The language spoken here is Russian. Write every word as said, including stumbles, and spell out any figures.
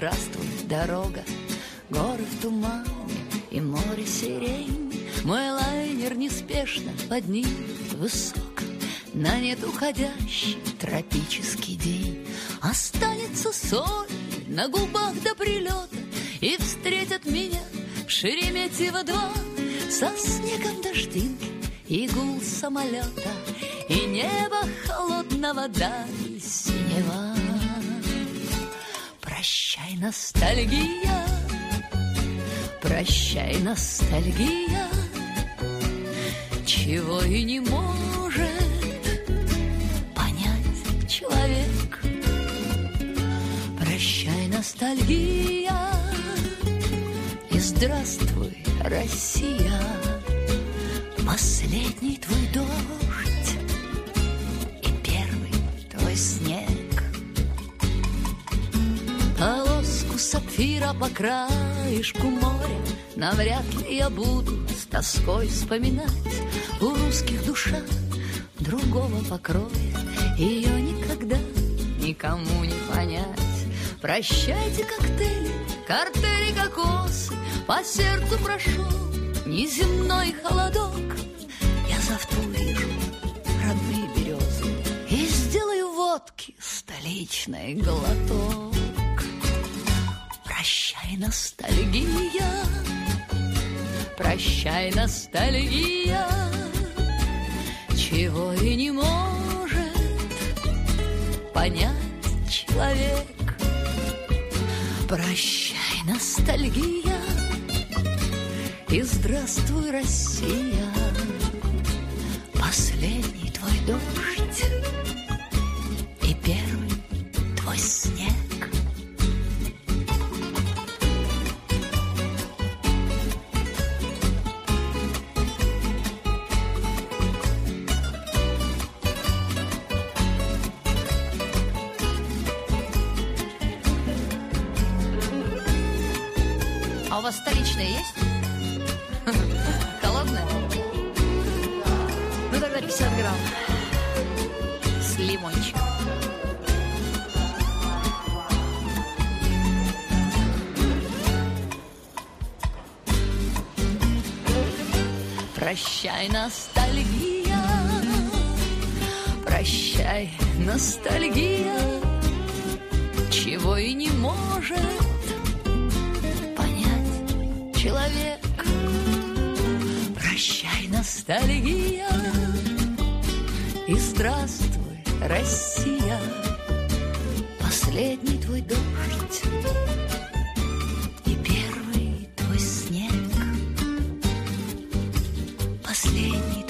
здравствуй, дорога. Горы в тумане и море сирень. Мой лайнер неспешно поднимет высоко на нет уходящий тропический день. Останется соль на губах до прилета, и встретят меня в Шереметьево-два со снегом дождинки и гул самолета, и небо холодного даль синева. Прощай, ностальгия, прощай, ностальгия, чего и не может понять человек. Прощай, ностальгия, и здравствуй, Россия, последний твой дождь и первый твой снег. Полоску сапфира по краешку моря навряд ли я буду с тоской вспоминать. У русских душа другого покроя, ее никогда никому не понять. Прощайте, коктейли, картели, кокосы, по сердцу прошел неземной холодок. Я завтра увижу родные березы и сделаю водки столичный глоток. Прощай, ностальгия, прощай, ностальгия, чего и не может понять человек. Прощай, ностальгия, и здравствуй, Россия, последний твой дождь и первый твой снег. А у вас столичная есть? Холодная? Ну тогда пятьдесят грамм с лимончиком. Прощай, ностальгия, прощай, ностальгия, чего и не может человек. Прощай, ностальгия, и здравствуй, Россия, последний твой дождь и первый твой снег. Последний